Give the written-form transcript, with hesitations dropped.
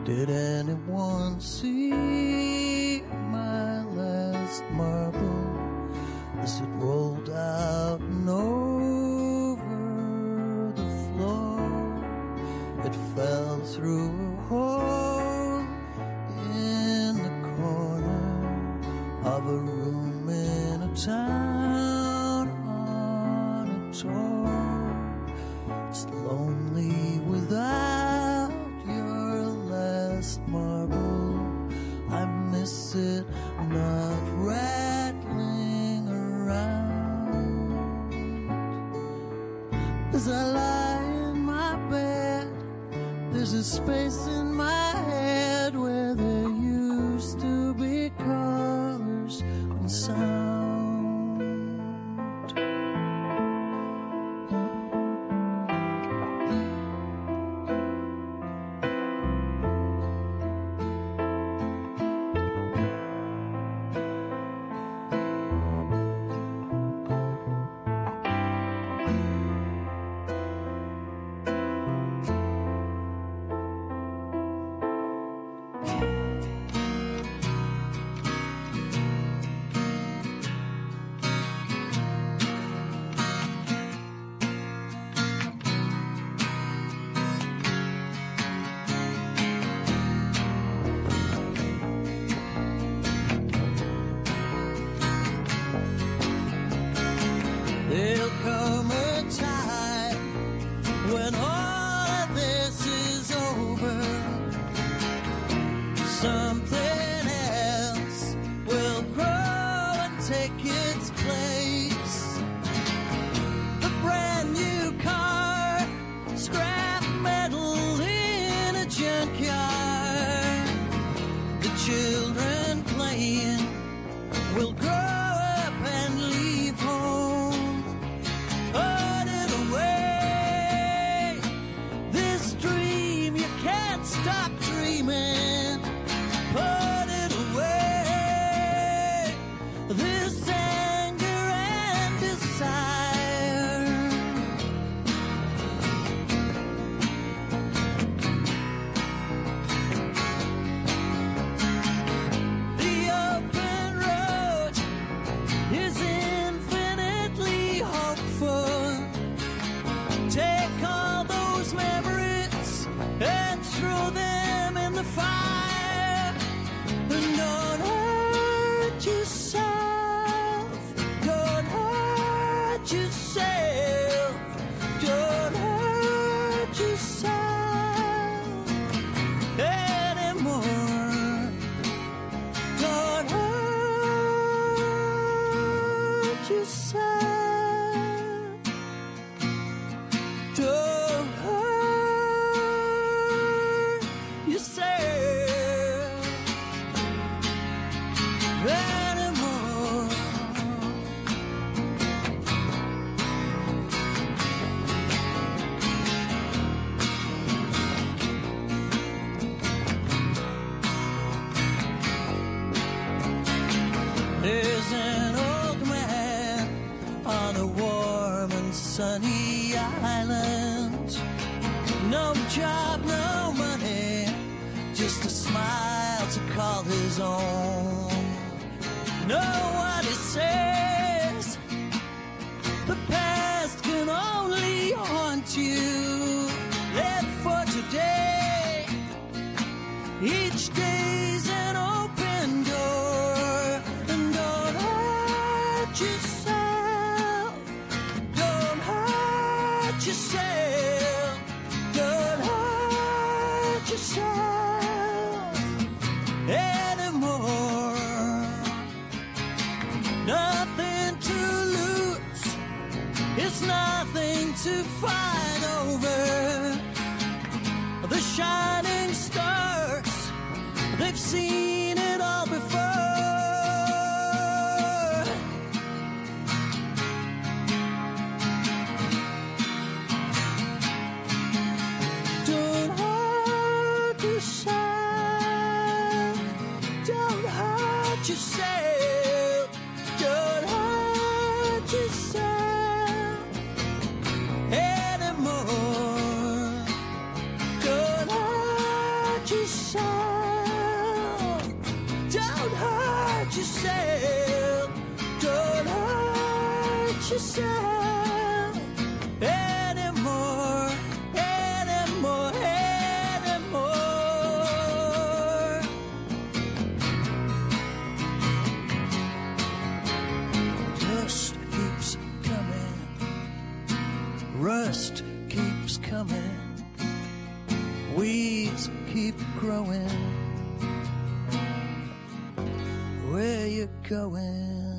Did anyone see my last marble as it rolled out and over the floor? It fell through a hole in the corner of a room in a town on a tour. It's lonely without your last marble. I miss it not rattling around. As I lie in my bed, there's a space in my head where there used to be colors and sound. There'll come a time when all of this is over. Something else will grow and take its place. The brand new car, scrap metal in a junkyard. The children playing will grow up and leave home. Put it away, this dream you can't stop dreaming. Put it away, this anger and desire. The open road is infinitely hopeful. Take all those memories and throw them in the fire. And don't hurt yourself. Don't hurt yourself. Don't hurt yourself anymore. Don't hurt yourself. Don't hurt yourself anymore. There's an old man on a warm and sunny island. No job, no money, just a smile to call his own. Know what he says, the past can only haunt you. Live for today, each day's an open door. And don't hurt yourself. Don't hurt yourself. Don't hurt yourself anymore. Nothing to lose. It's nothing to fight over. The shining stars, they've seen it all before. Don't hurt yourself. Don't hurt yourself. Don't hurt yourself anymore. Don't hurt yourself. yourself anymore, anymore, anymore. Dust keeps coming, rust keeps coming, weeds keep growing. Where you going?